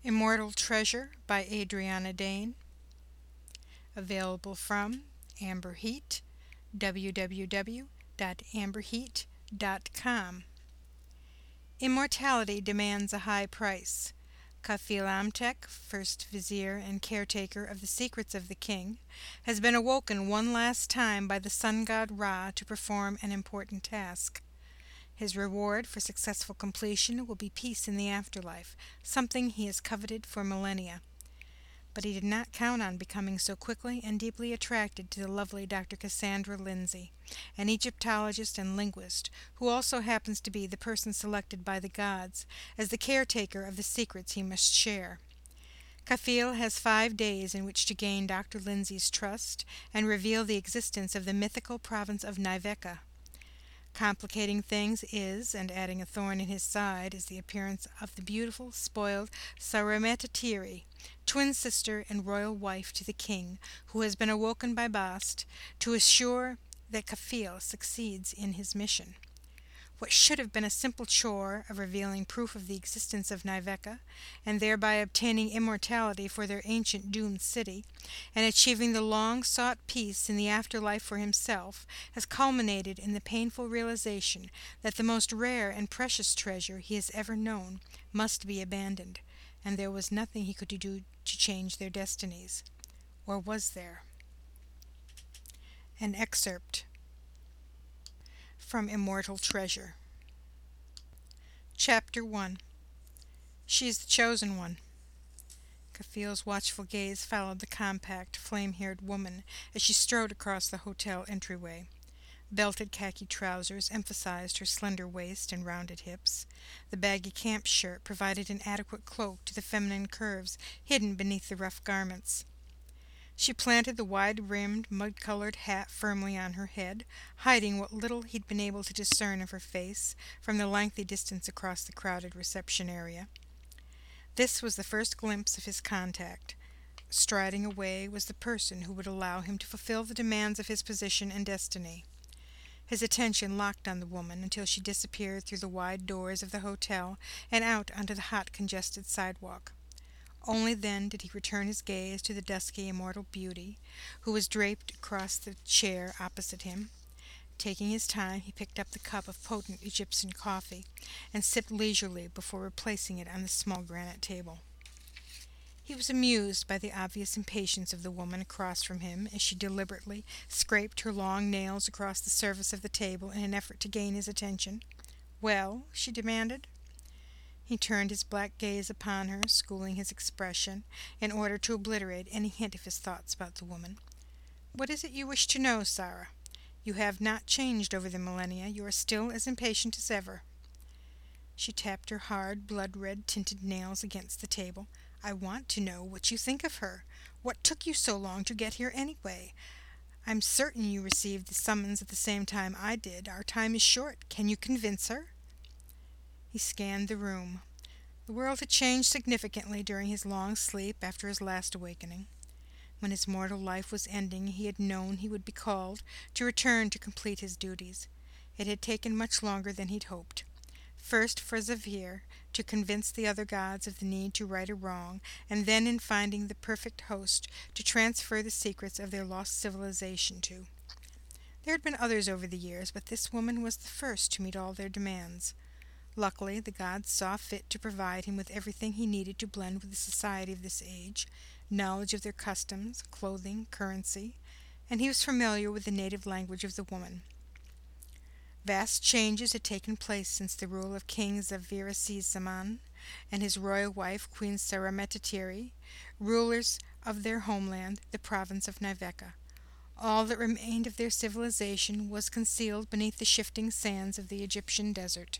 Immortal Treasure by Adriana Dane. Available from Amber Heat, www.amberheat.com. Immortality demands a high price. Kafil Amtek, first vizier and caretaker of the secrets of the king, has been awoken one last time by the sun god Ra to perform an important task. His reward for successful completion will be peace in the afterlife, something he has coveted for millennia. But he did not count on becoming so quickly and deeply attracted to the lovely Dr. Cassandra Lindsay, an Egyptologist and linguist, who also happens to be the person selected by the gods as the caretaker of the secrets he must share. Kafil has 5 days in which to gain Dr. Lindsay's trust and reveal the existence of the mythical province of Niveka. Complicating things is, and adding a thorn in his side, is the appearance of the beautiful, spoiled Saremetatiri, twin sister and royal wife to the king, who has been awoken by Bast to assure that Kafil succeeds in his mission. What should have been a simple chore of revealing proof of the existence of Niveka, and thereby obtaining immortality for their ancient doomed city, and achieving the long-sought peace in the afterlife for himself, has culminated in the painful realization that the most rare and precious treasure he has ever known must be abandoned, and there was nothing he could do to change their destinies. Or was there? An excerpt from Immortal Treasure. Chapter 1. She is the chosen one. Kafil's watchful gaze followed the compact, flame-haired woman as she strode across the hotel entryway. Belted khaki trousers emphasized her slender waist and rounded hips. The baggy camp shirt provided an adequate cloak to the feminine curves hidden beneath the rough garments. She planted the wide-rimmed, mud-colored hat firmly on her head, hiding what little he'd been able to discern of her face from the lengthy distance across the crowded reception area. This was the first glimpse of his contact. Striding away was the person who would allow him to fulfill the demands of his position and destiny. His attention locked on the woman until she disappeared through the wide doors of the hotel and out onto the hot, congested sidewalk. Only then did he return his gaze to the dusky, immortal beauty, who was draped across the chair opposite him. Taking his time, he picked up the cup of potent Egyptian coffee and sipped leisurely before replacing it on the small granite table. He was amused by the obvious impatience of the woman across from him as she deliberately scraped her long nails across the surface of the table in an effort to gain his attention. "Well?" she demanded. He turned his black gaze upon her, schooling his expression in order to obliterate any hint of his thoughts about the woman. "What is it you wish to know, Sarah? You have not changed over the millennia. You are still as impatient as ever." She tapped her hard, blood-red tinted nails against the table. "I want to know what you think of her. What took you so long to get here anyway? I'm certain you received the summons at the same time I did. Our time is short. Can you convince her?" He scanned the room. The world had changed significantly during his long sleep after his last awakening. When his mortal life was ending, he had known he would be called to return to complete his duties. It had taken much longer than he'd hoped. First for Xavier to convince the other gods of the need to right a wrong, and then in finding the perfect host to transfer the secrets of their lost civilization to. There had been others over the years, but this woman was the first to meet all their demands. Luckily, the gods saw fit to provide him with everything he needed to blend with the society of this age, knowledge of their customs, clothing, currency, and he was familiar with the native language of the woman. Vast changes had taken place since the rule of King Zavira-Zaman and his royal wife, Queen Saremetatiri, rulers of their homeland, the province of Niveka. All that remained of their civilization was concealed beneath the shifting sands of the Egyptian desert.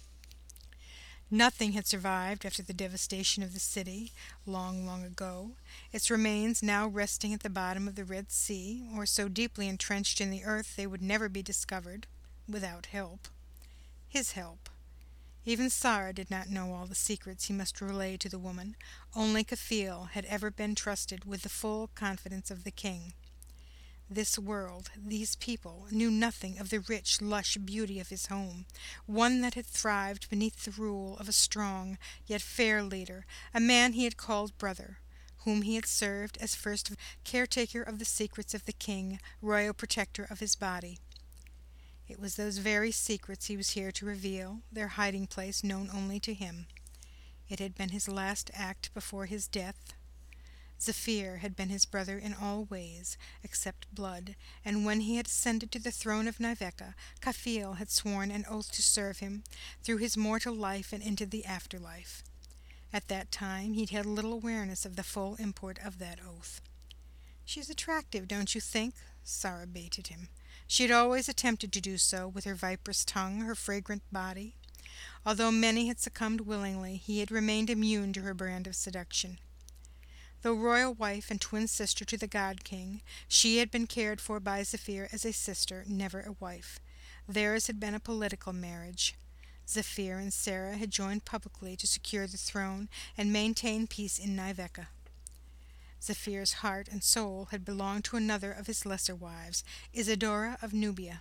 Nothing had survived after the devastation of the city, long, long ago, its remains now resting at the bottom of the Red Sea, or so deeply entrenched in the earth they would never be discovered, without help. His help. Even Sarah did not know all the secrets he must relay to the woman. Only Kafil had ever been trusted with the full confidence of the king. This world, these people, knew nothing of the rich, lush beauty of his home, one that had thrived beneath the rule of a strong yet fair leader, a man he had called brother, whom he had served as first caretaker of the secrets of the king, royal protector of his body. It was those very secrets he was here to reveal, their hiding place known only to him. It had been his last act before his death. Zephyr had been his brother in all ways, except blood, and when he had ascended to the throne of Niveka, Kafil had sworn an oath to serve him through his mortal life and into the afterlife. At that time he'd had little awareness of the full import of that oath. "She's attractive, don't you think?" Sarah baited him. She had always attempted to do so, with her viperous tongue, her fragrant body. Although many had succumbed willingly, he had remained immune to her brand of seduction. Though royal wife and twin sister to the God King, she had been cared for by Zephyr as a sister, never a wife. Theirs had been a political marriage. Zephyr and Sarah had joined publicly to secure the throne and maintain peace in Niveka. Zephyr's heart and soul had belonged to another of his lesser wives, Isidora of Nubia.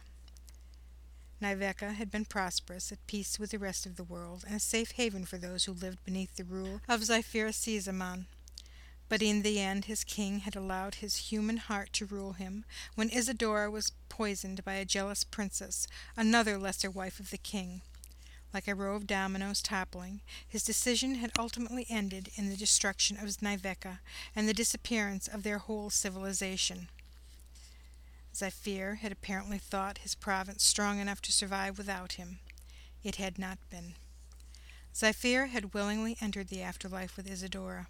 Niveka had been prosperous, at peace with the rest of the world, and a safe haven for those who lived beneath the rule of Zephyr Sizaman. But in the end his king had allowed his human heart to rule him, when Isidora was poisoned by a jealous princess, another lesser wife of the king. Like a row of dominoes toppling, his decision had ultimately ended in the destruction of Niveka and the disappearance of their whole civilization. Zephyr had apparently thought his province strong enough to survive without him. It had not been. Zephyr had willingly entered the afterlife with Isidora.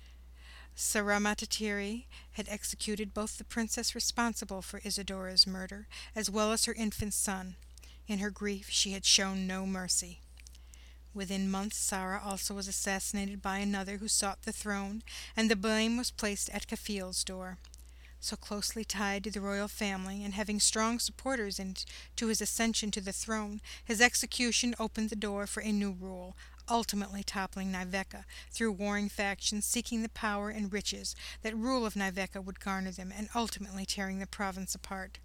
Saramatatiri had executed both the princess responsible for Isidora's murder as well as her infant son. In her grief she had shown no mercy. Within months Sarah also was assassinated by another who sought the throne, and the blame was placed at Kafil's door. So closely tied to the royal family, and having strong supporters to his ascension to the throne, his execution opened the door for a new rule, ultimately toppling Niveka through warring factions seeking the power and riches that rule of Niveka would garner them, and ultimately tearing the province apart.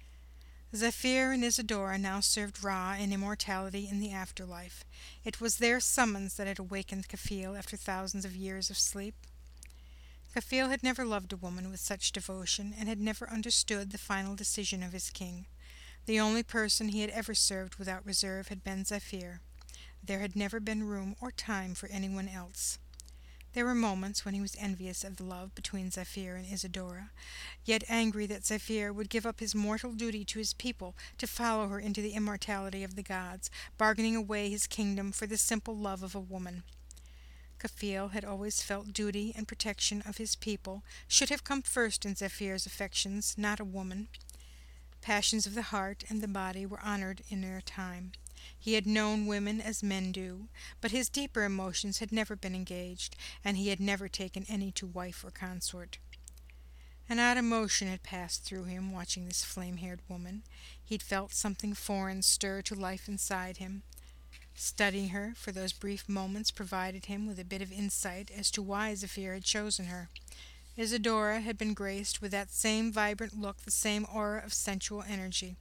Zephyr and Isidora now served Ra in immortality in the afterlife. It was their summons that had awakened Kafil after thousands of years of sleep. Kafil had never loved a woman with such devotion, and had never understood the final decision of his king. The only person he had ever served without reserve had been Zephyr. There had never been room or time for anyone else. There were moments when he was envious of the love between Zephyr and Isidora, yet angry that Zephyr would give up his mortal duty to his people to follow her into the immortality of the gods, bargaining away his kingdom for the simple love of a woman. Kafil had always felt duty and protection of his people should have come first in Zephyr's affections, not a woman. Passions of the heart and the body were honored in their time. He had known women as men do, but his deeper emotions had never been engaged, and he had never taken any to wife or consort. An odd emotion had passed through him watching this flame-haired woman. He'd felt something foreign stir to life inside him. Studying her for those brief moments provided him with a bit of insight as to why Zephyr had chosen her. Isidora had been graced with that same vibrant look, the same aura of sensual energy.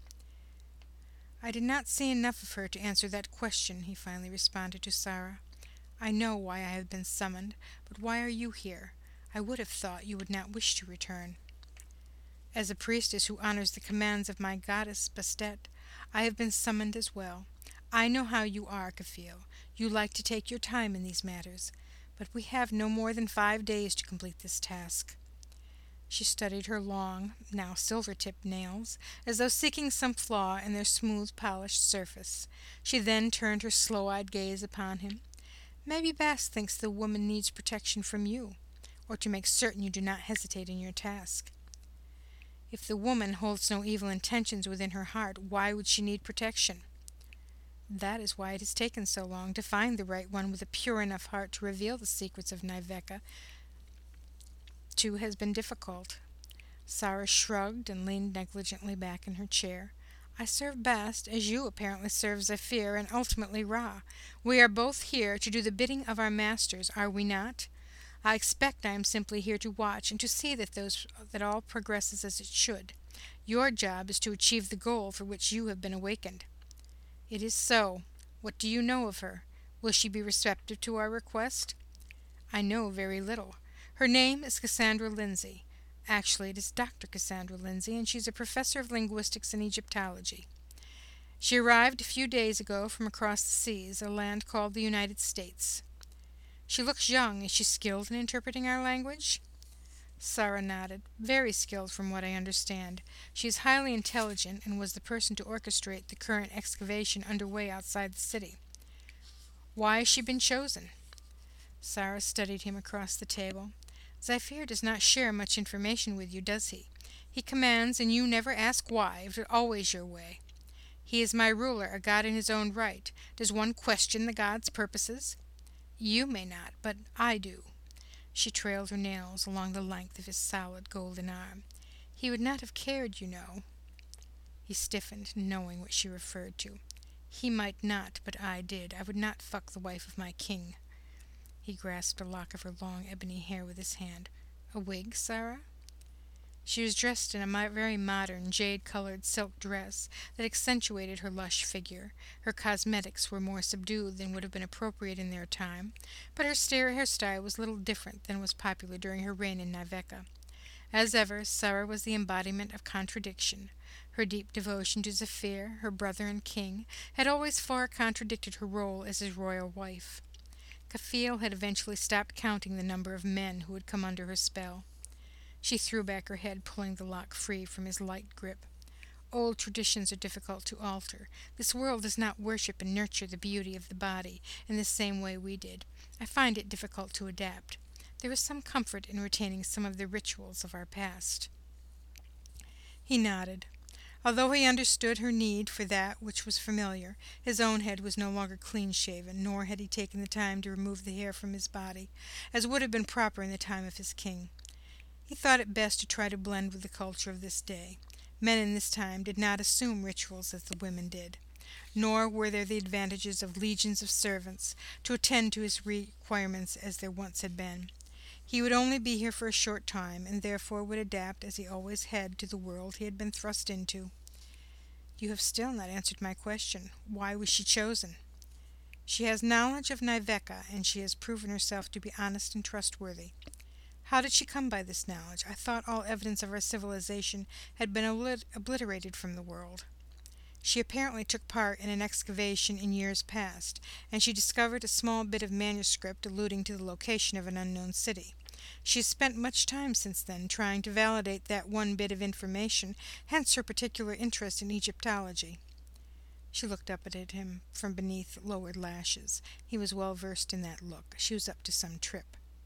"I did not see enough of her to answer that question," he finally responded to Sarah. "I know why I have been summoned, but why are you here? I would have thought you would not wish to return." "As a priestess who honors the commands of my goddess Bastet, I have been summoned as well. I know how you are, Kafil. You like to take your time in these matters, but we have no more than 5 days to complete this task." She studied her long, now silver-tipped nails, as though seeking some flaw in their smooth, polished surface. She then turned her slow-eyed gaze upon him. "Maybe Bast thinks the woman needs protection from you, or to make certain you do not hesitate in your task." "If the woman holds no evil intentions within her heart, why would she need protection?" "That is why it has taken so long to find the right one with a pure enough heart to reveal the secrets of Niveka. Too has been difficult." Sarah shrugged and leaned negligently back in her chair. "I serve Bast, as you apparently serve Zephyr and ultimately Ra. We are both here to do the bidding of our masters, are we not? I expect I am simply here to watch and to see that all progresses as it should. Your job is to achieve the goal for which you have been awakened." "It is so. What do you know of her? Will she be receptive to our request?" "I know very little. Her name is Cassandra Lindsay. Actually, it is Dr. Cassandra Lindsay, and she's a professor of linguistics and Egyptology. She arrived a few days ago from across the seas, a land called the United States." "She looks young. Is she skilled in interpreting our language?" Sarah nodded. "Very skilled, from what I understand. She is highly intelligent, and was the person to orchestrate the current excavation under way outside the city." "Why has she been chosen?" Sarah studied him across the table. "Zephyr does not share much information with you, does he? He commands, and you never ask why, but always your way. He is my ruler, a god in his own right. Does one question the god's purposes? You may not, but I do." She trailed her nails along the length of his solid golden arm. "He would not have cared, you know." He stiffened, knowing what she referred to. "He might not, but I did. I would not fuck the wife of my king." He grasped a lock of her long ebony hair with his hand. "A wig, Sarah?" She was dressed in a very modern, jade-colored silk dress that accentuated her lush figure. Her cosmetics were more subdued than would have been appropriate in their time, but her hairstyle was little different than was popular during her reign in Niveka. As ever, Sarah was the embodiment of contradiction. Her deep devotion to Zephyr, her brother and king, had always far contradicted her role as his royal wife. Kafil had eventually stopped counting the number of men who had come under her spell. She threw back her head, pulling the lock free from his light grip. "Old traditions are difficult to alter. This world does not worship and nurture the beauty of the body in the same way we did. I find it difficult to adapt. There is some comfort in retaining some of the rituals of our past." He nodded. Although he understood her need for that which was familiar, his own head was no longer clean-shaven, nor had he taken the time to remove the hair from his body, as would have been proper in the time of his king. He thought it best to try to blend with the culture of this day. Men in this time did not assume rituals as the women did, nor were there the advantages of legions of servants to attend to his requirements as there once had been. He would only be here for a short time, and therefore would adapt as he always had to the world he had been thrust into. "You have still not answered my question. Why was she chosen?" "She has knowledge of Niveka, and she has proven herself to be honest and trustworthy." "How did she come by this knowledge? I thought all evidence of our civilization had been obliterated from the world." "She apparently took part in an excavation in years past, and she discovered a small bit of manuscript alluding to the location of an unknown city. She has spent much time since then trying to validate that one bit of information, hence her particular interest in Egyptology." She looked up at him from beneath lowered lashes. He was well versed in that look. She was up to some trick.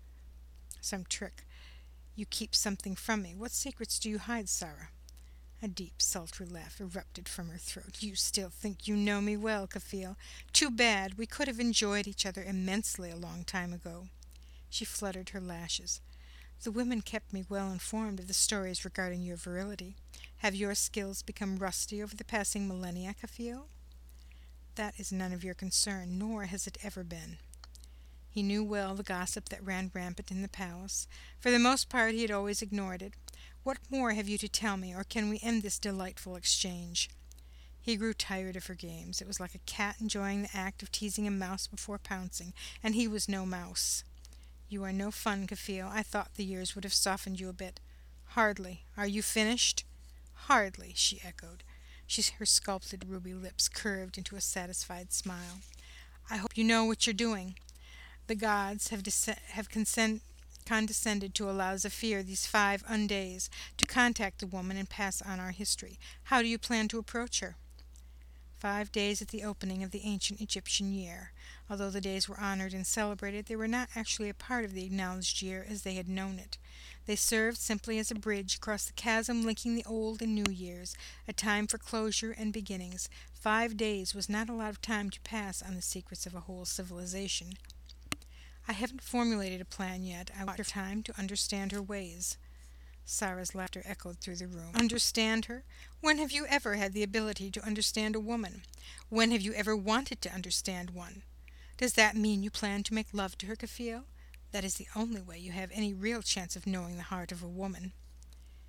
"You keep something from me. What secrets do you hide, Sarah?" A deep, sultry laugh erupted from her throat. "You still think you know me well, Kafil. Too bad. We could have enjoyed each other immensely a long time ago." She fluttered her lashes. "The women kept me well informed of the stories regarding your virility. Have your skills become rusty over the passing millennia, Kafil?" "That is none of your concern, nor has it ever been." He knew well the gossip that ran rampant in the palace. For the most part he had always ignored it. "What more have you to tell me, or can we end this delightful exchange?" He grew tired of her games. It was like a cat enjoying the act of teasing a mouse before pouncing, and he was no mouse. "You are no fun, Kafil. I thought the years would have softened you a bit." "Hardly. Are you finished?" "Hardly," she echoed. Her sculpted ruby lips curved into a satisfied smile. "I hope you know what you're doing. The gods have condescended to allow Zephyr these 5 days to contact the woman and pass on our history. How do you plan to approach her?" 5 days at the opening of the ancient Egyptian year. Although the days were honored and celebrated, they were not actually a part of the acknowledged year as they had known it. They served simply as a bridge across the chasm linking the old and new years, a time for closure and beginnings. 5 days was not a lot of time to pass on the secrets of a whole civilization. "I haven't formulated a plan yet. I want time to understand her ways." Sarah's laughter echoed through the room. "Understand her? When have you ever had the ability to understand a woman? When have you ever wanted to understand one? Does that mean you plan to make love to her, Kafil? That is the only way you have any real chance of knowing the heart of a woman."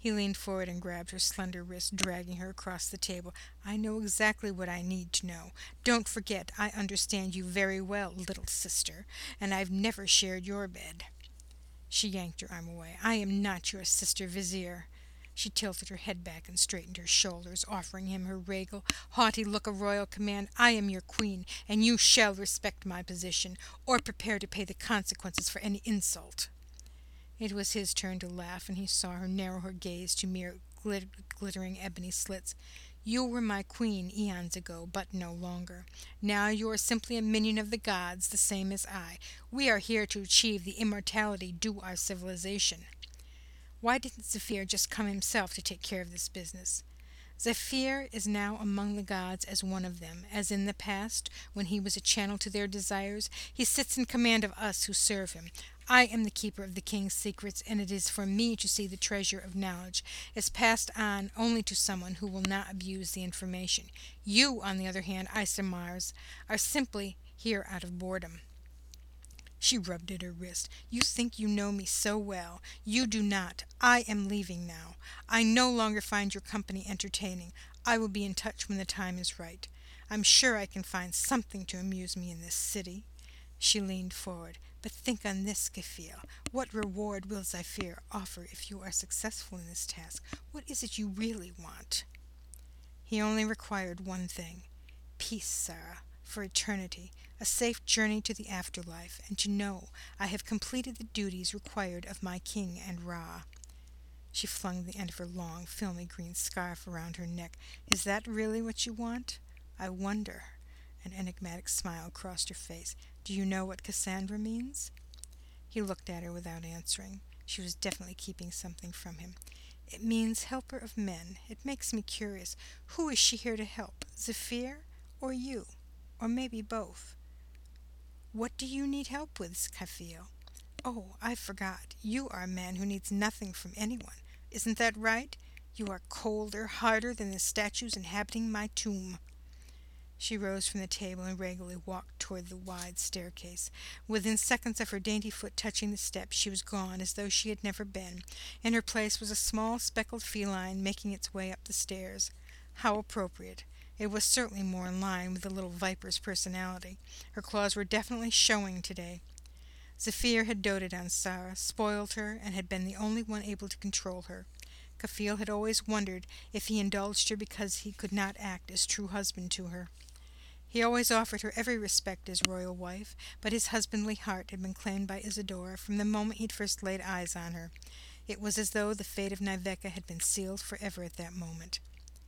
He leaned forward and grabbed her slender wrist, dragging her across the table. "I know exactly what I need to know. Don't forget, I understand you very well, little sister, and I've never shared your bed." She yanked her arm away. "I am not your sister, Vizier." She tilted her head back and straightened her shoulders, offering him her regal, haughty look of royal command. "I am your queen, and you shall respect my position, or prepare to pay the consequences for any insult." It was his turn to laugh, and he saw her narrow her gaze to mere glittering ebony slits. "You were my queen eons ago, but no longer. Now you are simply a minion of the gods, the same as I. We are here to achieve the immortality due our civilization." Why didn't Zephyr just come himself to take care of this business? Zephyr is now among the gods as one of them, as in the past, when he was a channel to their desires. He sits in command of us who serve him. I am the keeper of the king's secrets, and it is for me to see the treasure of knowledge is passed on only to someone who will not abuse the information. You, on the other hand, Isomars, are simply here out of boredom. She rubbed at her wrist. "You think you know me so well. You do not. I am leaving now. I no longer find your company entertaining. I will be in touch when the time is right. I'm sure I can find something to amuse me in this city." She leaned forward. "But think on this, Kafil. What reward will Zephyr offer if you are successful in this task? What is it you really want?" He only required one thing: peace, Sarah, for eternity, a safe journey to the afterlife, and to know I have completed the duties required of my king and Ra. She flung the end of her long, filmy green scarf around her neck. "Is that really what you want? I wonder." An enigmatic smile crossed her face. "Do you know what Cassandra means?" He looked at her without answering. She was definitely keeping something from him. "It means helper of men. It makes me curious. Who is she here to help? Zephyr or you? Or maybe both?" "What do you need help with, Kafil?" "Oh, I forgot. You are a man who needs nothing from anyone. Isn't that right? You are colder, harder than the statues inhabiting my tomb." She rose from the table and regally walked toward the wide staircase. Within seconds of her dainty foot touching the steps, she was gone as though she had never been. In her place was a small speckled feline making its way up the stairs. How appropriate! It was certainly more in line with the little viper's personality. Her claws were definitely showing today. Zephyr had doted on Sarah, spoiled her, and had been the only one able to control her. Kafil had always wondered if he indulged her because he could not act as true husband to her. He always offered her every respect as royal wife, but his husbandly heart had been claimed by Isidora from the moment he'd first laid eyes on her. It was as though the fate of Niveka had been sealed forever at that moment.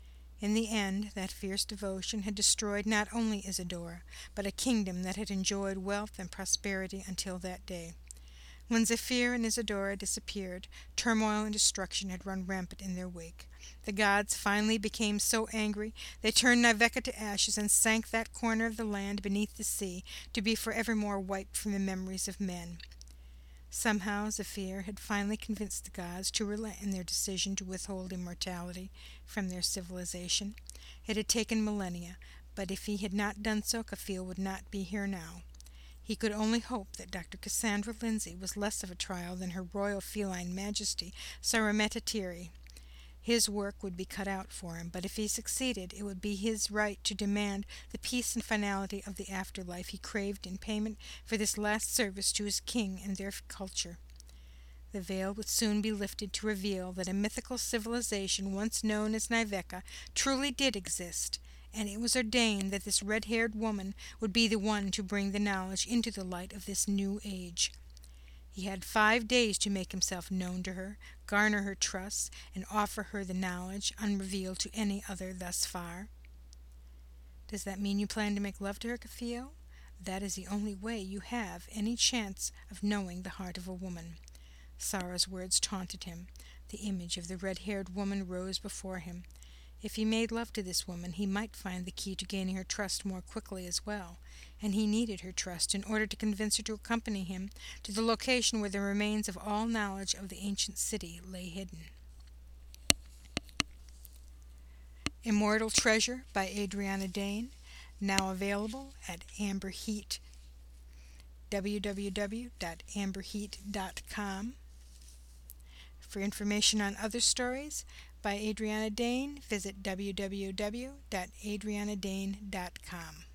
In the end, that fierce devotion had destroyed not only Isidora, but a kingdom that had enjoyed wealth and prosperity until that day. When Zephyr and Isidora disappeared, turmoil and destruction had run rampant in their wake. The gods finally became so angry they turned Niveka to ashes and sank that corner of the land beneath the sea to be forevermore wiped from the memories of men. Somehow Zephyr had finally convinced the gods to relent in their decision to withhold immortality from their civilization. It had taken millennia, but if he had not done so, Kafil would not be here now. He could only hope that Dr. Cassandra Lindsay was less of a trial than her royal feline majesty, Sarumetatiri. His work would be cut out for him, but if he succeeded, it would be his right to demand the peace and finality of the afterlife he craved in payment for this last service to his king and their culture. The veil would soon be lifted to reveal that a mythical civilization once known as Niveka truly did exist, and it was ordained that this red-haired woman would be the one to bring the knowledge into the light of this new age. He had 5 days to make himself known to her, garner her trust, and offer her the knowledge unrevealed to any other thus far. "Does that mean you plan to make love to her, Kafil? That is the only way you have any chance of knowing the heart of a woman." Sarah's words taunted him. The image of the red-haired woman rose before him. If he made love to this woman, he might find the key to gaining her trust more quickly as well, and he needed her trust in order to convince her to accompany him to the location where the remains of all knowledge of the ancient city lay hidden. Immortal Treasure by Adriana Dane, now available at Amber Heat, www.amberheat.com. For information on other stories by Adriana Dane, visit www.adrianadane.com.